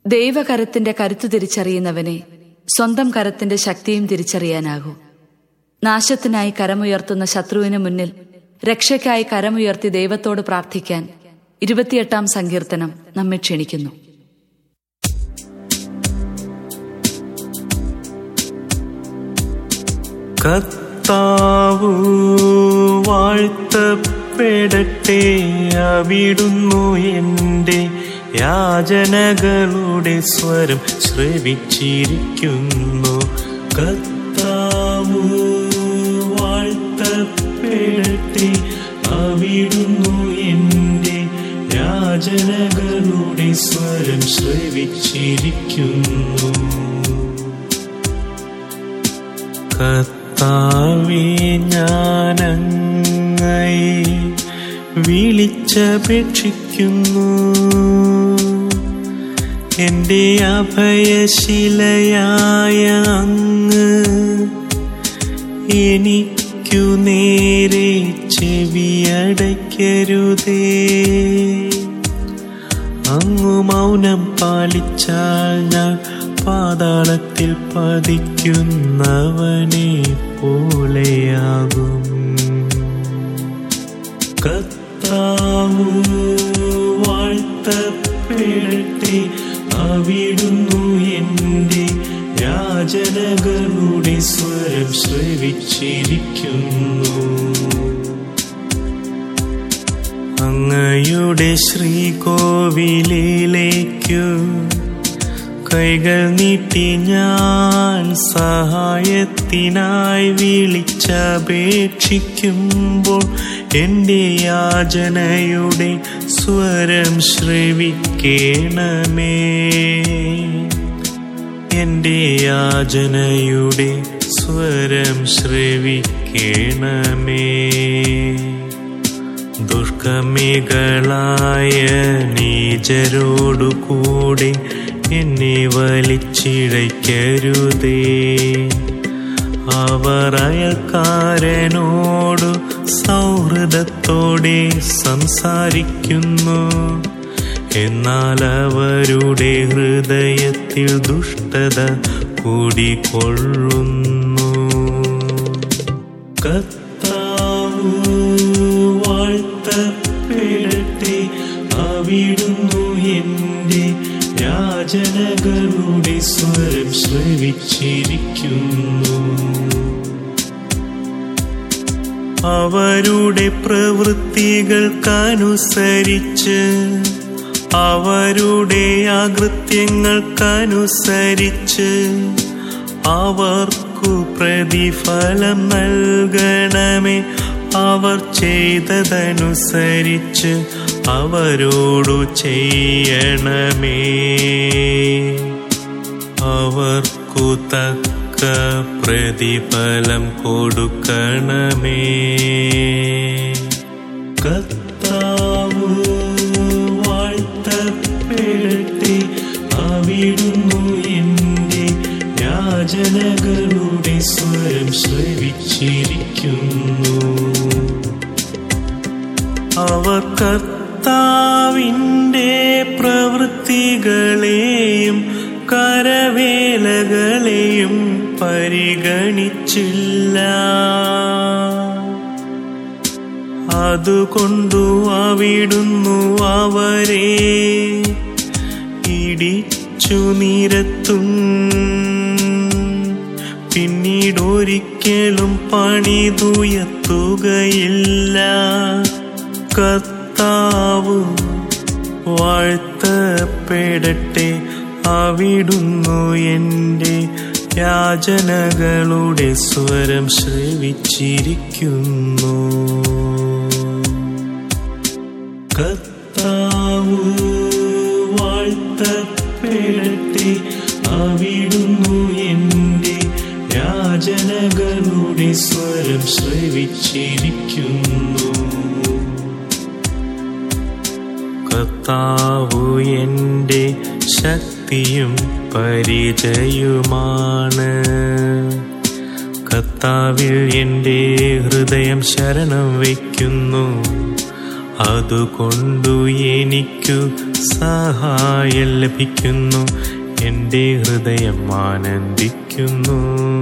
ദൈവകരത്തിന്റെ കരുത്തു തിരിച്ചറിയുന്നവനെ സ്വന്തം കരത്തിന്റെ ശക്തിയും തിരിച്ചറിയാനാകൂ. നാശത്തിനായി കരമുയർത്തുന്ന ശത്രുവിന് മുന്നിൽ രക്ഷയ്ക്കായി കരമുയർത്തി ദൈവത്തോട് പ്രാർത്ഥിക്കാൻ 28-ാം സങ്കീർത്തനം നമ്മെ ക്ഷണിക്കുന്നു. കർത്താവ് വാഴ്ത്തപ്പെടട്ടെ, അവിടുന്നു എൻ്റെ യാചനകളുടെ സ്വരം ശ്രവിച്ചിരിക്കുന്നു. കർത്താവ് വാഴ്ത്തപ്പെടട്ടെ, അവിടുന്നു എൻ്റെ യാചനകളുടെ സ്വരം ശ്രവിച്ചിരിക്കുന്നു. കർത്താവേ, ഞാനങ്ങയെ വിളിച്ചപേക്ഷിക്കുന്നു. എൻ്റെ അഭയശിലയായ അങ്ങ് എനിക്കു നേരെ ചെവിയടയ്ക്കരുതേ. അങ്ങു മൗനം പാലിച്ചാൽ ഞാൻ പാതാളത്തിൽ പതിക്കുന്നവനെ പോലെയാകും. കർത്താവ് വാഴ്ത്തപ്പെടട്ടെ, അവിടുന്നു എൻ്റെ യാചനകളുടെ സ്വരം ശ്രവിച്ചിരിക്കുന്നു. അങ്ങയുടെ ശ്രീകോവിലിലേക്കു കൈകൾ നീട്ടി ഞാൻ സഹായത്തിനായി വിളിച്ചപേക്ഷിക്കുമ്പോൾ എൻ്റെ യാചനയുടെ സ്വരം ശ്രവിക്കേണമേ. എൻ്റെ യാചനയുടെ സ്വരം ശ്രവിക്കേണമേ. ദുഷ്കർമ്മികളായ നീചരോടുകൂടെ എന്നെ വലിച്ചിഴയ്ക്കരുതേ. അവർ അയൽക്കാരനോട് സൗഹൃദത്തോടെ സംസാരിക്കുന്നു, എന്നാൽ അവരുടെ ഹൃദയത്തിൽ ദുഷ്ടത കൂടിക്കൊള്ളുന്നു. കർത്താവ് വാഴ്ത്തപ്പെടട്ടെ, അവിടുന്നു എൻ്റെ യാചനകളുടെ സ്വരം ശ്രവിച്ചിരിക്കുന്നു. അവരുടെ പ്രവൃത്തികൾക്കനുസരിച്ച്, അവരുടെ അകൃത്യങ്ങൾക്കനുസരിച്ച് അവർക്കു പ്രതിഫലം നൽകണമേ. അവർ ചെയ്തതനുസരിച്ച് അവരോടു ചെയ്യണമേ. അവർക്കു തക്ക പ്രതിഫലം കൊടുക്കണമേ. കർത്താവ് വാഴ്ത്തപ്പെടട്ടെ, അവിടുന്നു എൻ്റെ യാചനകളുടെ സ്വരം ശ്രവിച്ചിരിക്കുന്നു. അവർ കർത്താവിൻ്റെ പ്രവൃത്തികളെയും കരവേലകളെയും പരിഗണിച്ചില്ല. അതുകൊണ്ടു അവിടുന്നു അവരെ ഇടിച്ചു നിരത്തും, പിന്നീടൊരിക്കലും പണിതുയർത്തുകയില്ല. കർത്താവ് വാഴ്ത്തപ്പെടട്ടെ, അവിടുന്നു എൻ്റെ യാചനകളുടെ സ്വരം ശ്രവിച്ചിരിക്കുന്നു. കർത്താവ് വാഴ്ത്തപ്പെടട്ടെ, അവിടുന്നു എൻ്റെ യാചനകളുടെ സ്വരം ശ്രവിച്ചിരിക്കുന്നു. കർത്താവ് എൻ്റെ ശക്തിയും പരിചയവുമാണ്. കർത്താവിൽ എൻ്റെ ഹൃദയം ശരണം വയ്ക്കുന്നു. അതുകൊണ്ടു എനിക്കു സഹായം ലഭിക്കുന്നു. എൻ്റെ ഹൃദയം ആനന്ദിക്കുന്നു.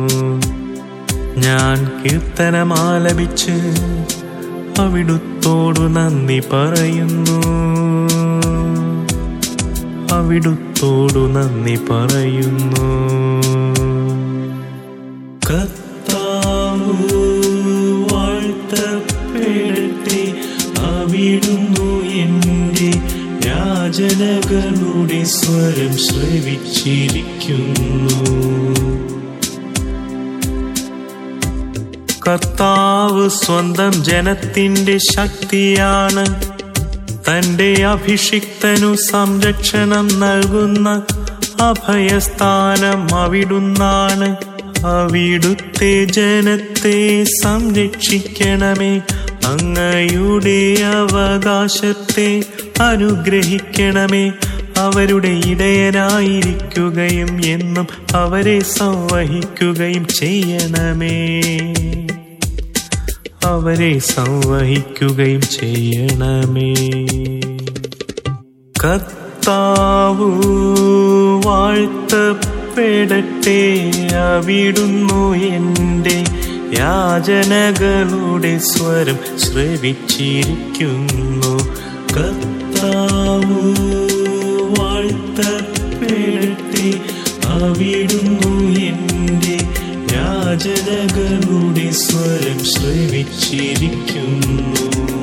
ഞാൻ കീർത്തനമാലപിച്ച് അവിടുത്തോടു നന്ദി പറയുന്നു. അവിടുത്തോടു നന്ദി പറയുന്നു. കർത്താവ് വാഴ്ത്തപ്പെടട്ടെ. അവിടുന്നു എൻ്റെ യാചനകളുടെ സ്വരം ശ്രവിച്ചിരിക്കുന്നു. കർത്താവ് സ്വന്തം ജനത്തിന്റെ ശക്തിയാണ്. തന്റെ അഭിഷിക്തനു സംരക്ഷണം നൽകുന്ന അഭയസ്ഥാനം അവിടുന്നാണ്. അവിടുത്തെ ജനത്തെ സംരക്ഷിക്കണമേ. അങ്ങയുടെ അവകാശത്തെ അനുഗ്രഹിക്കണമേ. അവരുടെ ഇടയനായിരിക്കുകയും എന്നും അവരെ സംവഹിക്കുകയും ചെയ്യണമേ. അവരെ സംവഹിക്കുകയും ചെയ്യണമേ. കർത്താവ് വാഴ്ത്തപ്പെടട്ടെ. അവിടുന്നു എൻ്റെ യാചനകളുടെ സ്വരം ശ്രവിച്ചിരിക്കുന്നു. കർത്താവ് വാഴ്ത്തപ്പെടട്ടെ. അവിടുന്നു എൻ്റെ യാചനകളുടെ സ്വരം ശ്രവിച്ചിരിക്കുന്നു.